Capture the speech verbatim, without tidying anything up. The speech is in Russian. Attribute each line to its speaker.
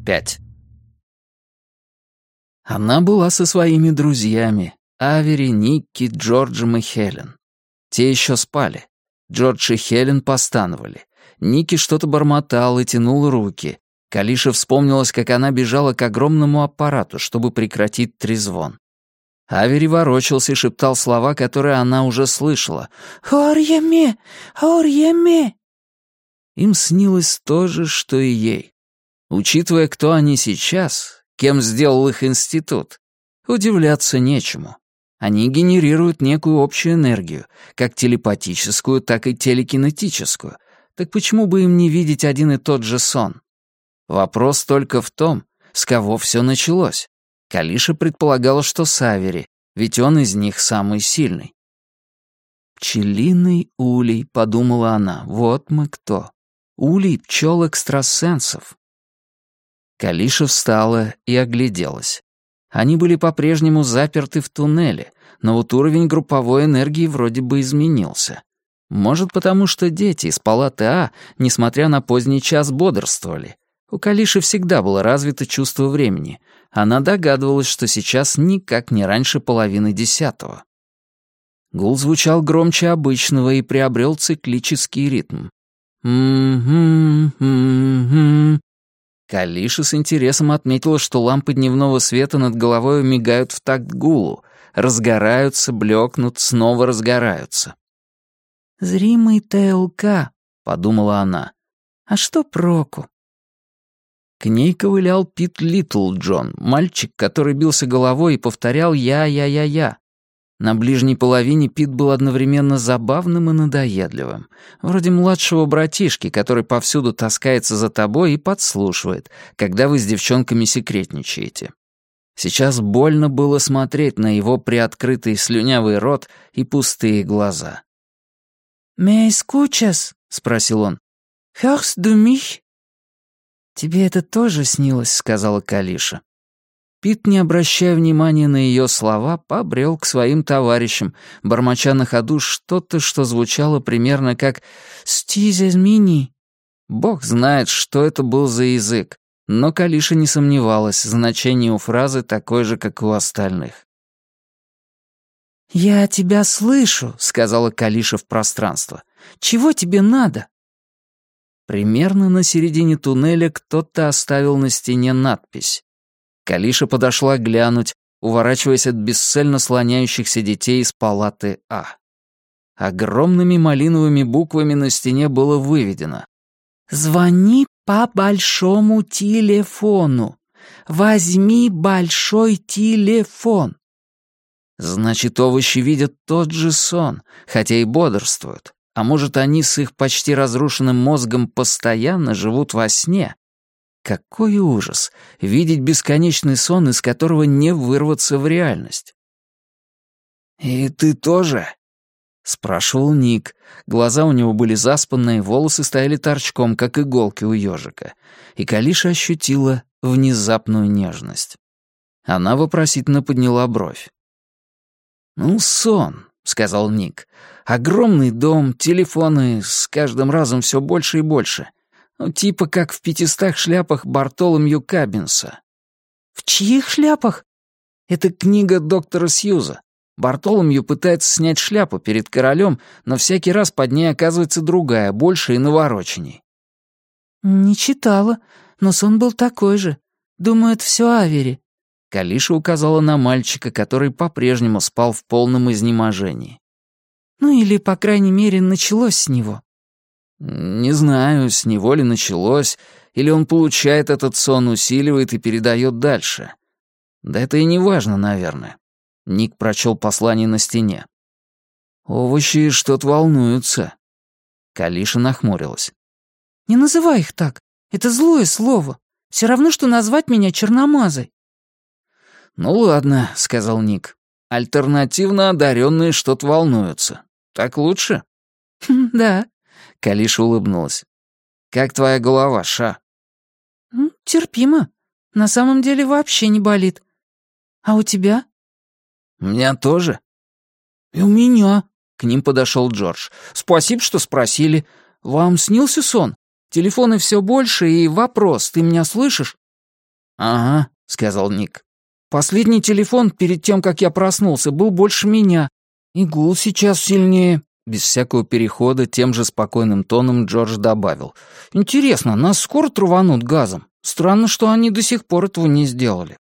Speaker 1: пять. Она была со своими друзьями — Авери, Никки, Джорджем и Хелен. Те еще спали. Джордж и Хелен постановали. Никки что-то бормотал и тянул руки. Калиша вспомнилась, как она бежала к огромному аппарату, чтобы прекратить трезвон. Авери ворочался и шептал слова, которые она уже слышала. «Орьеме! Орьеме!» Им снилось то же, что и ей. Учитывая, кто они сейчас, кем сделал их институт, удивляться нечему. Они генерируют некую общую энергию, как телепатическую, так и телекинетическую. Так почему бы им не видеть один и тот же сон? Вопрос только в том, с кого все началось. Калиша предполагала, что с Авери, ведь он из них самый сильный. «Пчелиный улей», — подумала она, — «вот мы кто. Улей пчел-экстрасенсов». Калиша встала и огляделась. Они были по-прежнему заперты в туннеле, но вот уровень групповой энергии вроде бы изменился. Может, потому что дети из палаты А, несмотря на поздний час, бодрствовали. У Калиши всегда было развито чувство времени. Она догадывалась, что сейчас никак не раньше половины десятого. Гул звучал громче обычного и приобрел циклический ритм. «М-м-м-м-м». Калиша с интересом отметила, что лампы дневного света над головой мигают в такт гулу, разгораются, блекнут, снова разгораются. «Зримый ТЛК», — подумала она. «А что проку?» К ней ковылял Пит Литлджон, мальчик, который бился головой и повторял «я-я-я-я». На ближней половине Пит был одновременно забавным и надоедливым, вроде младшего братишки, который повсюду таскается за тобой и подслушивает, когда вы с девчонками секретничаете. Сейчас больно было смотреть на его приоткрытый слюнявый рот и пустые глаза. «Me escuchas?» — спросил он. «Hörst du mich?» «Тебе это тоже снилось?» — сказала Калиша. Пит, не обращая внимания на ее слова, побрел к своим товарищам, бормоча на ходу что-то, что звучало примерно как «стизес мини». Бог знает, что это был за язык, но Калиша не сомневалась, значение у фразы такое же, как и у остальных. «Я тебя слышу», — сказала Калиша в пространство. «Чего тебе надо?» Примерно на середине туннеля кто-то оставил на стене надпись. Калиша подошла глянуть, уворачиваясь от бесцельно слоняющихся детей из палаты А. Огромными малиновыми буквами на стене было выведено: «Звони по большому телефону. Возьми большой телефон». Значит, овощи видят тот же сон, хотя и бодрствуют. А может, они с их почти разрушенным мозгом постоянно живут во сне? Какой ужас — видеть бесконечный сон, из которого не вырваться в реальность. «И ты тоже?» — спрашивал Ник. Глаза у него были заспанные, волосы стояли торчком, как иголки у ежика. И Калиша ощутила внезапную нежность. Она вопросительно подняла бровь. «Ну, сон», — сказал Ник. «Огромный дом, телефоны, с каждым разом все больше и больше. Ну, типа как в пятистах шляпах Бартоломью Каббинса». «В чьих шляпах?» «Это книга доктора Сьюза. Бартоломью пытается снять шляпу перед королем, но всякий раз под ней оказывается другая, больше и навороченней». «Не читала, но сон был такой же. Думаю, это все Авери». Калиша указала на мальчика, который по-прежнему спал в полном изнеможении. «Ну или, по крайней мере, началось с него». «Не знаю, с него ли началось, или он получает этот сон, усиливает и передает дальше. Да это и не важно, наверное». Ник прочел послание на стене. «Овощи что-то волнуются». Калиша нахмурилась. «Не называй их так. Это злое слово. Все равно, что назвать меня черномазой». «Ну ладно», — сказал Ник. «Альтернативно одаренные что-то волнуются. Так лучше?»
Speaker 2: «Да»,
Speaker 1: — Калиша улыбнулась. «Как твоя голова, Ша?»
Speaker 2: «Терпимо. На самом деле вообще не болит. А у тебя?»
Speaker 1: «У меня тоже».
Speaker 2: «И у меня»,
Speaker 1: — к ним подошел Джордж. «Спасибо, что спросили. Вам снился сон? Телефоны все больше, и вопрос, ты меня слышишь?» «Ага», — сказал Ник.
Speaker 2: «Последний телефон перед тем, как я проснулся, был больше меня. И гул сейчас сильнее».
Speaker 1: Без всякого перехода тем же спокойным тоном Джордж добавил.
Speaker 2: «Интересно, нас скоро траванут газом? Странно, что они до сих пор этого не сделали».